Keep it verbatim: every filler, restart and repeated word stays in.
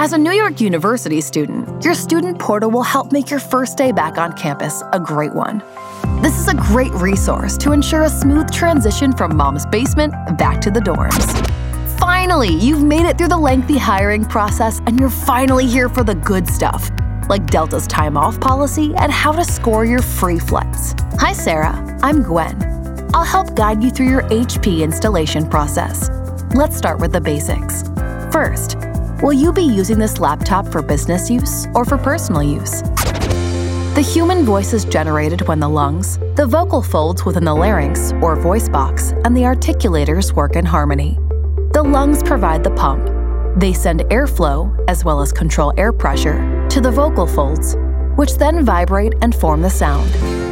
As a New York University student, your student portal will help make your first day back on campus a great one. This is a great resource to ensure a smooth transition from mom's basement back to the dorms. Finally, you've made it through the lengthy hiring process and you're finally here for the good stuff, like Delta's time off policy and how to score your free flights. Hi Sarah, I'm Gwen. I'll help guide you through your H P installation process. Let's start with the basics. First, will you be using this laptop for business use or for personal use? The human voice is generated when the lungs, the vocal folds within the larynx or voice box, and the articulators work in harmony. The lungs provide the pump. They send airflow, as well as control air pressure, to the vocal folds, which then vibrate and form the sound.